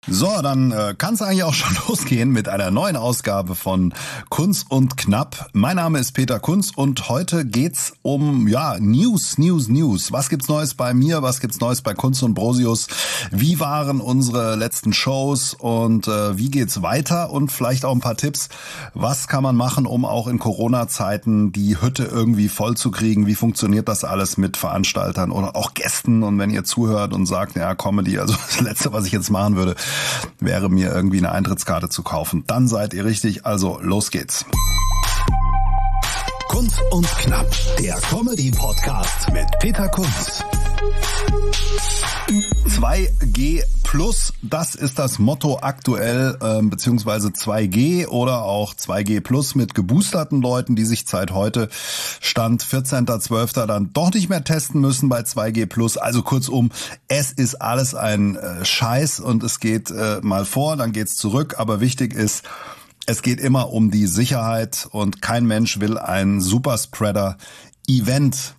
So, dann kann es eigentlich auch schon losgehen mit einer neuen Ausgabe von Kunz und Knapp. Mein Name ist Peter Kunz und heute geht's um News. Was gibt's Neues bei mir? Was gibt's Neues bei Kunz und Brosius? Wie waren unsere letzten Shows und wie geht's weiter? Und vielleicht auch ein paar Tipps. Was kann man machen, um auch in Corona-Zeiten die Hütte irgendwie voll zu kriegen? Wie funktioniert das alles mit Veranstaltern oder auch Gästen? Und wenn ihr zuhört und sagt, ja, Comedy, also das Letzte, was ich jetzt machen würde, wäre mir irgendwie eine Eintrittskarte zu kaufen. Dann seid ihr richtig, also los geht's. Kunz und Knapp, der Comedy-Podcast mit Peter Kunz. 2G Plus, das ist das Motto aktuell, beziehungsweise 2G oder auch 2G Plus mit geboosterten Leuten, die sich seit heute, Stand 14.12. dann doch nicht mehr testen müssen bei 2G Plus. Also kurzum, es ist alles ein Scheiß und es geht mal vor, dann geht's zurück. Aber wichtig ist, es geht immer um die Sicherheit und kein Mensch will ein Superspreader-Event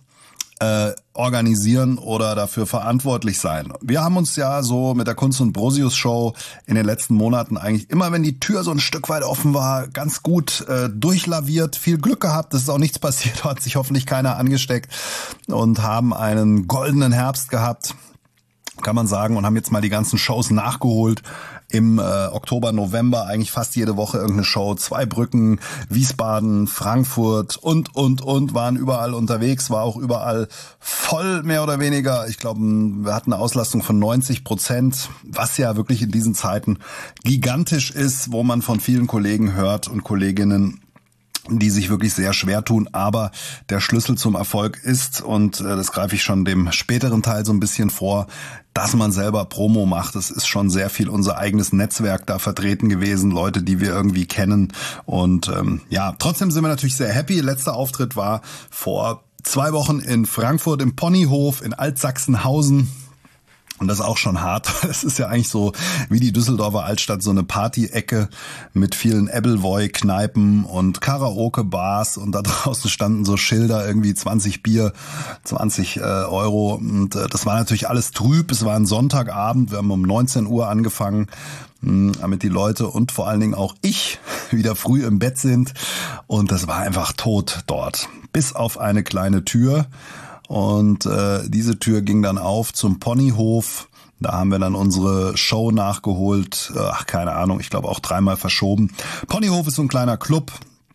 organisieren oder dafür verantwortlich sein. Wir haben uns ja so mit der Kunz und Brosius Show in den letzten Monaten eigentlich immer, wenn die Tür so ein Stück weit offen war, ganz gut durchlaviert, viel Glück gehabt, es ist auch nichts passiert, hat sich hoffentlich keiner angesteckt und haben einen goldenen Herbst gehabt, kann man sagen, und haben jetzt mal die ganzen Shows nachgeholt. Im Oktober, November eigentlich fast jede Woche irgendeine Show. Zweibrücken, Wiesbaden, Frankfurt und waren überall unterwegs, war auch überall voll, mehr oder weniger. Ich glaube, wir hatten eine Auslastung von 90%, was ja wirklich in diesen Zeiten gigantisch ist, wo man von vielen Kollegen hört und Kolleginnen, die sich wirklich sehr schwer tun, aber der Schlüssel zum Erfolg ist, und das greife ich schon dem späteren Teil so ein bisschen vor, dass man selber Promo macht. Es ist schon sehr viel unser eigenes Netzwerk da vertreten gewesen, Leute, die wir irgendwie kennen, und trotzdem sind wir natürlich sehr happy. Letzter Auftritt war vor 2 Wochen in Frankfurt im Ponyhof in Altsachsenhausen. Und das ist auch schon hart. Es ist ja eigentlich so wie die Düsseldorfer Altstadt, so eine Party-Ecke mit vielen Appleboy-Kneipen und Karaoke-Bars. Und da draußen standen so Schilder, irgendwie 20 Bier, 20 Euro. Und das war natürlich alles trüb. Es war ein Sonntagabend. Wir haben um 19 Uhr angefangen, damit die Leute und vor allen Dingen auch ich wieder früh im Bett sind. Und das war einfach tot dort. Bis auf eine kleine Tür. Und diese Tür ging dann auf zum Ponyhof. Da haben wir dann unsere Show nachgeholt. Keine Ahnung, ich glaube auch 3-mal verschoben. Ponyhof ist so ein kleiner Club.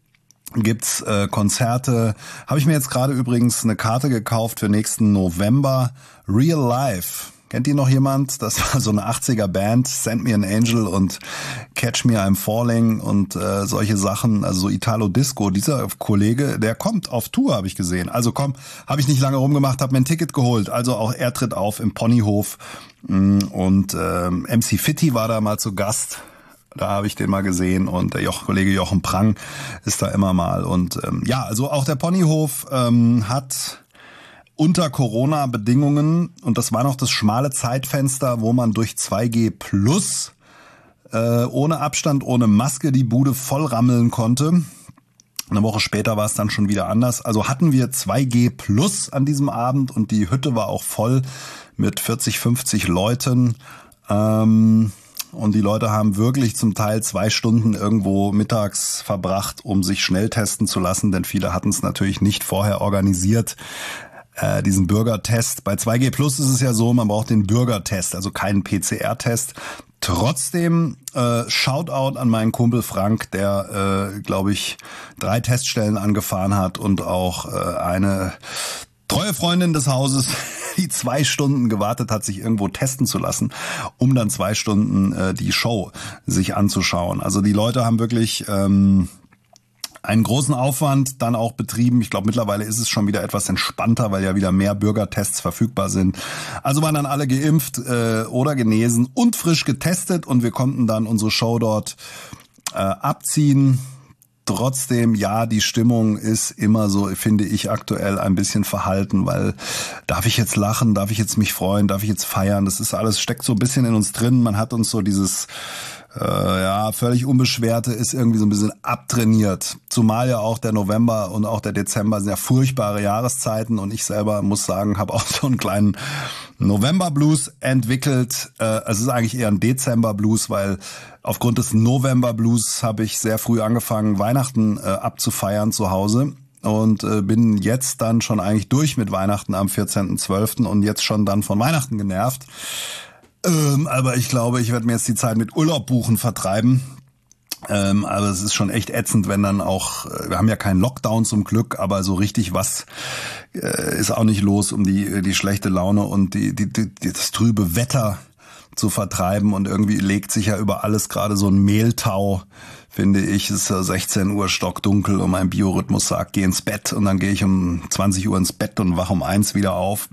Gibt's Konzerte. Habe ich mir jetzt gerade übrigens eine Karte gekauft für nächsten November. Real Life. Kennt ihr noch jemand? Das war so eine 80er Band, Send Me an Angel und Catch Me I'm Falling und solche Sachen, also so Italo-Disco. Dieser Kollege, der kommt auf Tour, habe ich gesehen. Also habe ich nicht lange rumgemacht, habe mir ein Ticket geholt. Also auch er tritt auf im Ponyhof und MC Fitti war da mal zu Gast. Da habe ich den mal gesehen und der Kollege Jochen Prang ist da immer mal. Und also auch der Ponyhof hat unter Corona-Bedingungen, und das war noch das schmale Zeitfenster, wo man durch 2G Plus ohne Abstand, ohne Maske die Bude voll rammeln konnte. Eine Woche später war es dann schon wieder anders. Also hatten wir 2G Plus an diesem Abend und die Hütte war auch voll mit 40, 50 Leuten. Und die Leute haben wirklich zum Teil 2 Stunden irgendwo mittags verbracht, um sich schnell testen zu lassen, denn viele hatten es natürlich nicht vorher organisiert. Diesen Bürgertest. Bei 2G Plus ist es ja so, man braucht den Bürgertest, also keinen PCR-Test. Trotzdem Shoutout an meinen Kumpel Frank, der, glaube ich, 3 Teststellen angefahren hat und auch eine treue Freundin des Hauses, die 2 Stunden gewartet hat, sich irgendwo testen zu lassen, um dann 2 Stunden die Show sich anzuschauen. Also die Leute haben wirklich einen großen Aufwand dann auch betrieben. Ich glaube, mittlerweile ist es schon wieder etwas entspannter, weil ja wieder mehr Bürgertests verfügbar sind. Also waren dann alle geimpft oder genesen und frisch getestet und wir konnten dann unsere Show dort abziehen. Trotzdem, ja, die Stimmung ist immer so, finde ich, aktuell ein bisschen verhalten, weil darf ich jetzt lachen, darf ich jetzt mich freuen, darf ich jetzt feiern? Das ist alles, steckt so ein bisschen in uns drin. Man hat uns so dieses völlig Unbeschwerte ist irgendwie so ein bisschen abtrainiert. Zumal ja auch der November und auch der Dezember sind ja furchtbare Jahreszeiten und ich selber muss sagen, habe auch so einen kleinen November-Blues entwickelt. Es ist eigentlich eher ein Dezember-Blues, weil aufgrund des November-Blues habe ich sehr früh angefangen, Weihnachten abzufeiern zu Hause. Und bin jetzt dann schon eigentlich durch mit Weihnachten am 14.12. und jetzt schon dann von Weihnachten genervt. Aber ich glaube, ich werde mir jetzt die Zeit mit Urlaub buchen vertreiben. Aber es ist schon echt ätzend, wenn dann auch, wir haben ja keinen Lockdown zum Glück, aber so richtig was ist auch nicht los, um die schlechte Laune und das trübe Wetter zu vertreiben. Und irgendwie legt sich ja über alles gerade so ein Mehltau, finde ich. Es ist ja 16 Uhr stockdunkel und mein Biorhythmus sagt, geh ins Bett. Und dann gehe ich um 20 Uhr ins Bett und wache um 1 wieder auf.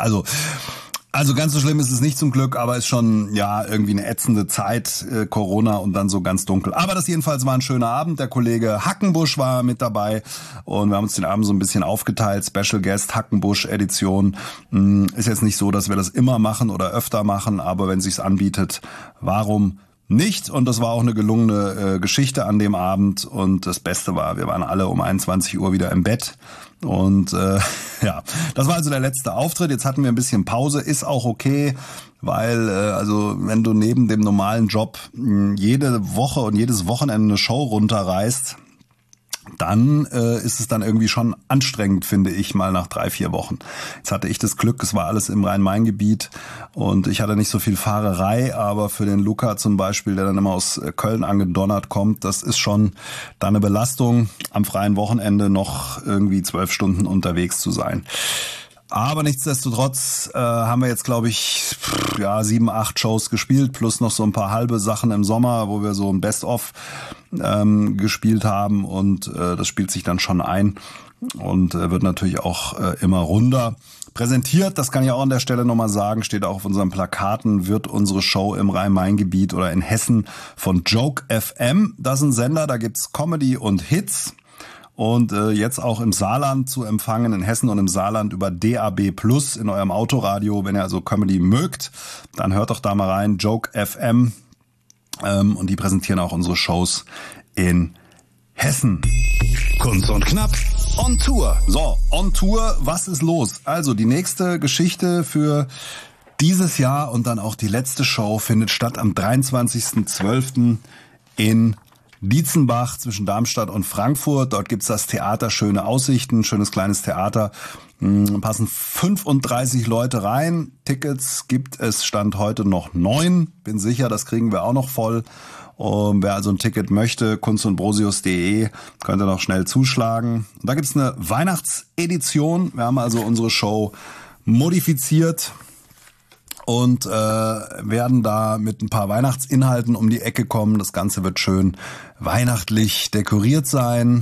Also ganz so schlimm ist es nicht zum Glück, aber ist schon irgendwie eine ätzende Zeit, Corona und dann so ganz dunkel. Aber das jedenfalls war ein schöner Abend. Der Kollege Hackenbusch war mit dabei und wir haben uns den Abend so ein bisschen aufgeteilt. Special Guest Hackenbusch Edition. Ist jetzt nicht so, dass wir das immer machen oder öfter machen, aber wenn es sich anbietet, warum nicht? Und das war auch eine gelungene Geschichte an dem Abend und das Beste war, wir waren alle um 21 Uhr wieder im Bett. Und das war also der letzte Auftritt. Jetzt hatten wir ein bisschen Pause, ist auch okay, weil wenn du neben dem normalen Job jede Woche und jedes Wochenende eine Show runterreißt, dann ist es dann irgendwie schon anstrengend, finde ich, mal nach 3-4 Wochen. Jetzt hatte ich das Glück, es war alles im Rhein-Main-Gebiet und ich hatte nicht so viel Fahrerei, aber für den Luca zum Beispiel, der dann immer aus Köln angedonnert kommt, das ist schon dann eine Belastung, am freien Wochenende noch irgendwie 12 Stunden unterwegs zu sein. Aber nichtsdestotrotz haben wir jetzt, glaube ich, 7-8 Shows gespielt, plus noch so ein paar halbe Sachen im Sommer, wo wir so ein Best-of gespielt haben und das spielt sich dann schon ein und wird natürlich auch immer runder präsentiert. Das kann ich auch an der Stelle nochmal sagen, steht auch auf unseren Plakaten, wird unsere Show im Rhein-Main-Gebiet oder in Hessen von Joke FM. Das ist ein Sender, da gibt's Comedy und Hits. Und jetzt auch im Saarland zu empfangen, in Hessen und im Saarland über DAB Plus in eurem Autoradio. Wenn ihr also Comedy mögt, dann hört doch da mal rein, Joke FM. Und die präsentieren auch unsere Shows in Hessen. Kunst und Knapp on Tour. So, on Tour, was ist los? Also die nächste Geschichte für dieses Jahr und dann auch die letzte Show findet statt am 23.12. in Dietzenbach zwischen Darmstadt und Frankfurt. Dort gibt's das Theater Schöne Aussichten, schönes kleines Theater. Passen 35 Leute rein. Tickets gibt es Stand heute noch 9. Bin sicher, das kriegen wir auch noch voll. Wer also ein Ticket möchte, kunstundbrosius.de, könnt ihr noch schnell zuschlagen. Und da gibt's eine Weihnachtsedition. Wir haben also unsere Show modifiziert und werden da mit ein paar Weihnachtsinhalten um die Ecke kommen. Das Ganze wird schön weihnachtlich dekoriert sein.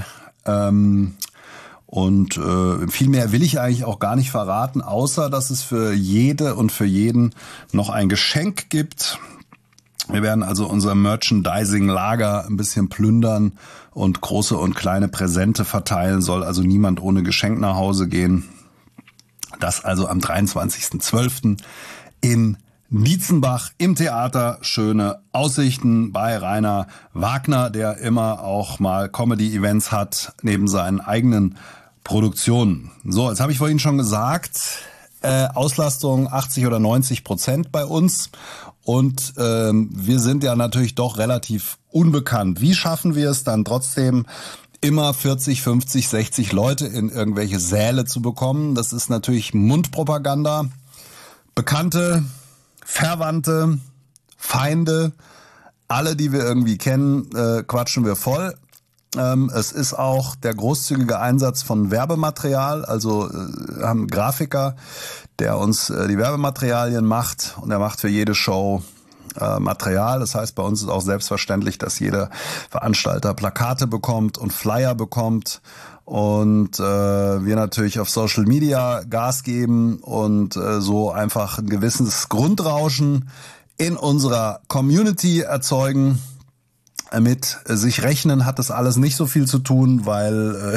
Und viel mehr will ich eigentlich auch gar nicht verraten, außer dass es für jede und für jeden noch ein Geschenk gibt. Wir werden also unser Merchandising-Lager ein bisschen plündern und große und kleine Präsente verteilen. Soll also niemand ohne Geschenk nach Hause gehen. Das also am 23.12. in Dietzenbach im Theater Schöne Aussichten bei Rainer Wagner, der immer auch mal Comedy-Events hat neben seinen eigenen Produktionen. So, jetzt habe ich vorhin schon gesagt, Auslastung 80 oder 90% bei uns und wir sind ja natürlich doch relativ unbekannt. Wie schaffen wir es dann trotzdem immer 40, 50, 60 Leute in irgendwelche Säle zu bekommen? Das ist natürlich Mundpropaganda. Bekannte, Verwandte, Feinde, alle, die wir irgendwie kennen, quatschen wir voll. Es ist auch der großzügige Einsatz von Werbematerial, also haben einen Grafiker, der uns die Werbematerialien macht und er macht für jede Show Material. Das heißt, bei uns ist auch selbstverständlich, dass jeder Veranstalter Plakate bekommt und Flyer bekommt. Und wir natürlich auf Social Media Gas geben und so einfach ein gewisses Grundrauschen in unserer Community erzeugen. Mit sich rechnen hat das alles nicht so viel zu tun, weil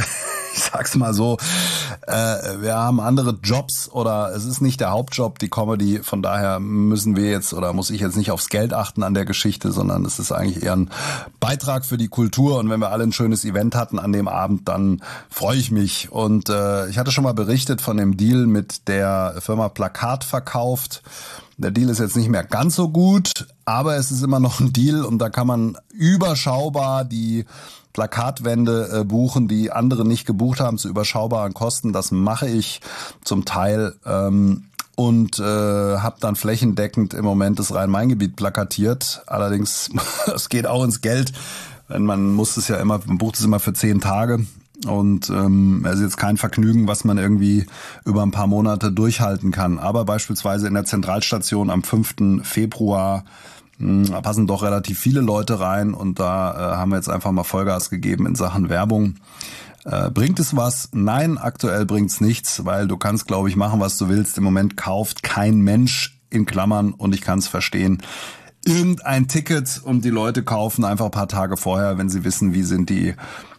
ich sag's mal so, wir haben andere Jobs oder es ist nicht der Hauptjob, die Comedy. Von daher müssen wir jetzt oder muss ich jetzt nicht aufs Geld achten an der Geschichte, sondern es ist eigentlich eher ein Beitrag für die Kultur. Und wenn wir alle ein schönes Event hatten an dem Abend, dann freue ich mich. Und ich hatte schon mal berichtet von dem Deal mit der Firma Plakat verkauft. Der Deal ist jetzt nicht mehr ganz so gut, aber es ist immer noch ein Deal und da kann man überschaubar die Plakatwände buchen, die andere nicht gebucht haben, zu überschaubaren Kosten. Das mache ich zum Teil und habe dann flächendeckend im Moment das Rhein-Main-Gebiet plakatiert. Allerdings, es geht auch ins Geld. Man bucht es immer für 10 Tage. Und es ist jetzt kein Vergnügen, was man irgendwie über ein paar Monate durchhalten kann. Aber beispielsweise in der Zentralstation am 5. Februar passen doch relativ viele Leute rein. Und da haben wir jetzt einfach mal Vollgas gegeben in Sachen Werbung. Bringt es was? Nein, aktuell bringt's nichts, weil du kannst, glaube ich, machen, was du willst. Im Moment kauft kein Mensch in Klammern und ich kann es verstehen. Irgendein Ticket und die Leute kaufen einfach ein paar Tage vorher, wenn sie wissen, wie sind die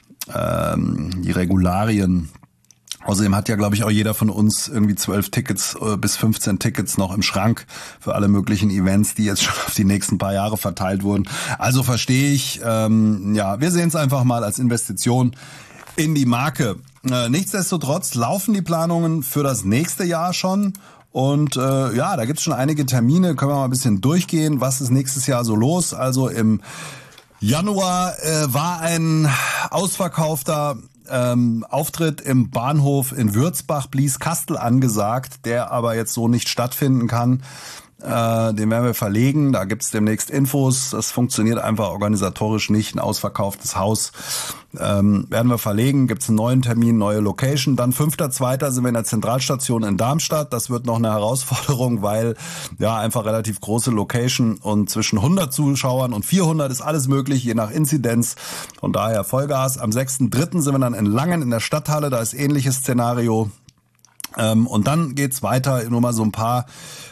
Regularien. Außerdem hat ja, glaube ich, auch jeder von uns irgendwie 12 Tickets bis 15 Tickets noch im Schrank für alle möglichen Events, die jetzt schon auf die nächsten paar Jahre verteilt wurden. Also verstehe ich, wir sehen es einfach mal als Investition in die Marke. Nichtsdestotrotz laufen die Planungen für das nächste Jahr schon. Und da gibt's schon einige Termine, können wir mal ein bisschen durchgehen. Was ist nächstes Jahr so los? Also im Januar war ein ausverkaufter Auftritt im Bahnhof in Würzbach-Blieskastel angesagt, der aber jetzt so nicht stattfinden kann. Den werden wir verlegen, da gibt's demnächst Infos. Das funktioniert einfach organisatorisch nicht, ein ausverkauftes Haus. Werden wir verlegen, gibt's einen neuen Termin, neue Location. Dann 5.2. sind wir in der Zentralstation in Darmstadt. Das wird noch eine Herausforderung, weil einfach relativ große Location und zwischen 100 Zuschauern und 400 ist alles möglich, je nach Inzidenz. Von daher Vollgas. Am 6.3. sind wir dann in Langen in der Stadthalle, da ist ähnliches Szenario. Und dann geht's weiter, nur mal so ein paar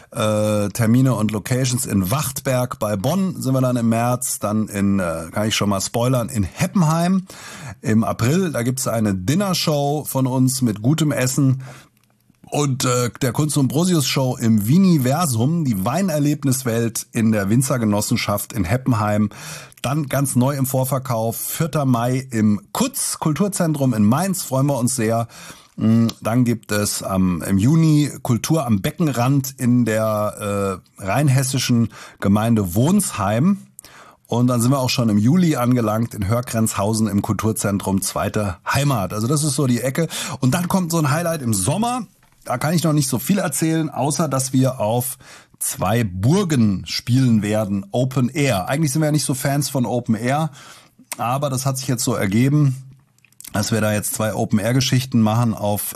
Termine und Locations. In Wachtberg bei Bonn sind wir dann im März, dann kann ich schon mal spoilern, in Heppenheim im April. Da gibt's eine Dinnershow von uns mit gutem Essen und der Kunst und Brosius Show im Viniversum, die Weinerlebniswelt in der Winzergenossenschaft in Heppenheim. Dann ganz neu im Vorverkauf, 4. Mai im Kutz Kulturzentrum in Mainz, freuen wir uns sehr. Dann gibt es im Juni Kultur am Beckenrand in der rheinhessischen Gemeinde Wonsheim. Und dann sind wir auch schon im Juli angelangt in Hörgrenzhausen im Kulturzentrum Zweite Heimat. Also das ist so die Ecke. Und dann kommt so ein Highlight im Sommer. Da kann ich noch nicht so viel erzählen, außer dass wir auf 2 Burgen spielen werden, Open Air. Eigentlich sind wir ja nicht so Fans von Open Air, aber das hat sich jetzt so ergeben, dass wir da jetzt 2 Open-Air-Geschichten machen auf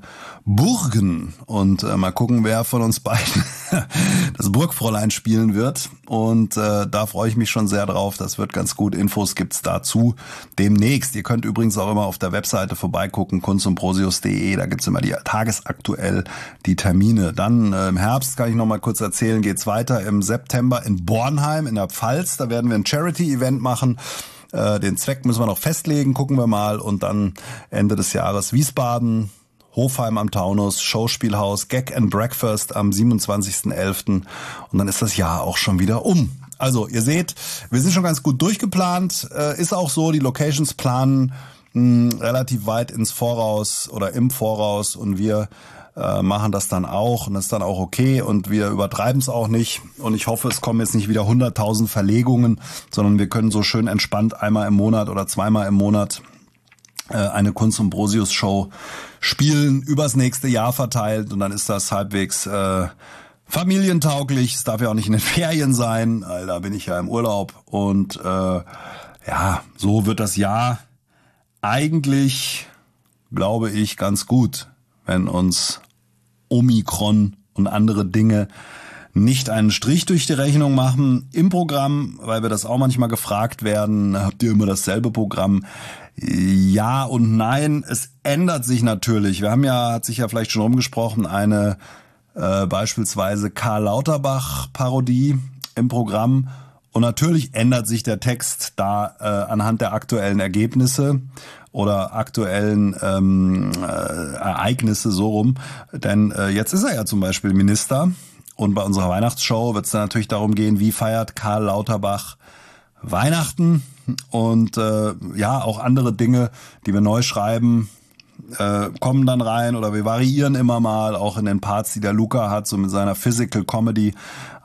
Burgen und mal gucken, wer von uns beiden das Burgfräulein spielen wird. Und da freue ich mich schon sehr drauf. Das wird ganz gut. Infos gibt's dazu demnächst. Ihr könnt übrigens auch immer auf der Webseite vorbeigucken, kunstundprosius.de. Da gibt's immer tagesaktuell die Termine. Dann im Herbst, kann ich noch mal kurz erzählen, geht's weiter im September in Bornheim in der Pfalz. Da werden wir ein Charity-Event machen. Den Zweck müssen wir noch festlegen, gucken wir mal. Und dann Ende des Jahres Wiesbaden, Hofheim am Taunus, Schauspielhaus, Gag and Breakfast am 27.11. Und dann ist das Jahr auch schon wieder um. Also ihr seht, wir sind schon ganz gut durchgeplant. Ist auch so, die Locations planen relativ weit ins Voraus oder im Voraus. Und wir machen das dann auch und das ist dann auch okay und wir übertreiben es auch nicht und ich hoffe, es kommen jetzt nicht wieder 100.000 Verlegungen, sondern wir können so schön entspannt einmal im Monat oder zweimal im Monat eine Kunst und Brosius Show spielen, übers nächste Jahr verteilt und dann ist das halbwegs familientauglich. Es darf ja auch nicht in den Ferien sein, da bin ich ja im Urlaub und so wird das Jahr eigentlich, glaube ich, ganz gut, wenn uns Omikron und andere Dinge nicht einen Strich durch die Rechnung machen im Programm, weil wir das auch manchmal gefragt werden, habt ihr immer dasselbe Programm? Ja und nein, es ändert sich natürlich. Wir haben hat sich ja vielleicht schon rumgesprochen, eine beispielsweise Karl Lauterbach-Parodie im Programm Und natürlich ändert sich der Text da anhand der aktuellen Ergebnisse oder aktuellen Ereignisse so rum. Denn jetzt ist er ja zum Beispiel Minister. Und bei unserer Weihnachtsshow wird es dann natürlich darum gehen, wie feiert Karl Lauterbach Weihnachten. Und auch andere Dinge, die wir neu schreiben, kommen dann rein. Oder wir variieren immer mal, auch in den Parts, die der Luca hat, so mit seiner Physical Comedy.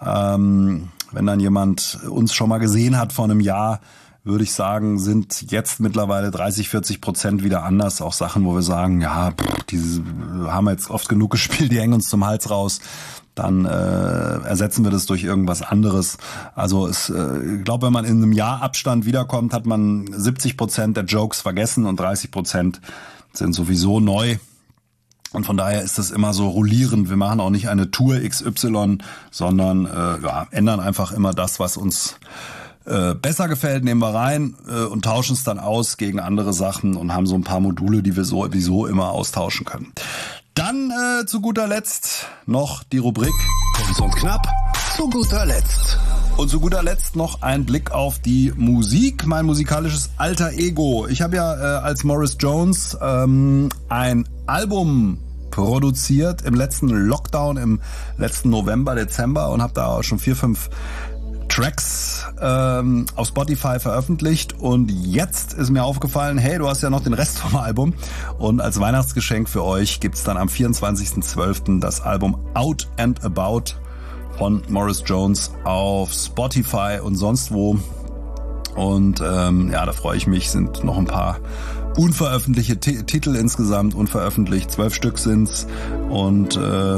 Wenn dann jemand uns schon mal gesehen hat vor einem Jahr, würde ich sagen, sind jetzt mittlerweile 30-40% wieder anders. Auch Sachen, wo wir sagen, diese haben wir jetzt oft genug gespielt, die hängen uns zum Hals raus. Dann ersetzen wir das durch irgendwas anderes. Also ich glaube, wenn man in einem Jahr Abstand wiederkommt, hat man 70% der Jokes vergessen und 30% sind sowieso neu. Und von daher ist das immer so rollierend. Wir machen auch nicht eine Tour XY, sondern ändern einfach immer das, was uns besser gefällt, nehmen wir rein und tauschen es dann aus gegen andere Sachen und haben so ein paar Module, die wir sowieso immer austauschen können. Dann zu guter Letzt noch die Rubrik Kurz und knapp, zu guter Letzt. Und zu guter Letzt noch ein Blick auf die Musik, mein musikalisches alter Ego. Ich habe ja als Morris Jones ein Album produziert im letzten Lockdown, im letzten November, Dezember und habe da auch schon 4-5 Tracks auf Spotify veröffentlicht. Und jetzt ist mir aufgefallen, hey, du hast ja noch den Rest vom Album. Und als Weihnachtsgeschenk für euch gibt's dann am 24.12. das Album Out and About von Morris Jones auf Spotify und sonst wo. Und da freue ich mich, sind noch ein paar unveröffentlichte Titel insgesamt unveröffentlicht. 12 Stück sind's und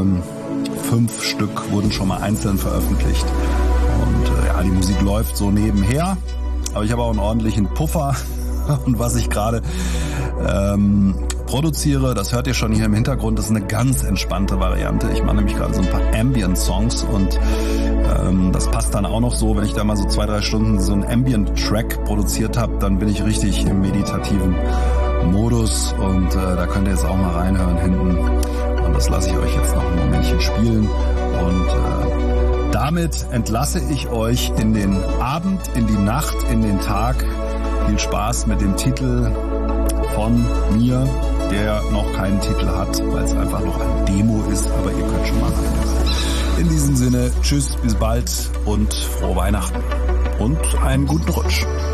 5 Stück wurden schon mal einzeln veröffentlicht. Und die Musik läuft so nebenher, aber ich habe auch einen ordentlichen Puffer. Und was ich gerade produziere, das hört ihr schon hier im Hintergrund, das ist eine ganz entspannte Variante. Ich mache nämlich gerade so ein paar Ambient-Songs und das passt dann auch noch so, wenn ich da mal so 2-3 Stunden so einen Ambient-Track produziert habe, dann bin ich richtig im meditativen Modus und da könnt ihr jetzt auch mal reinhören hinten. Und das lasse ich euch jetzt noch ein Momentchen spielen und damit entlasse ich euch in den Abend, in die Nacht, in den Tag. Viel Spaß mit dem Titel von mir, der noch keinen Titel hat, weil es einfach noch ein Demo ist, aber ihr könnt schon mal reinhören. In diesem Sinne, tschüss, bis bald und frohe Weihnachten und einen guten Rutsch.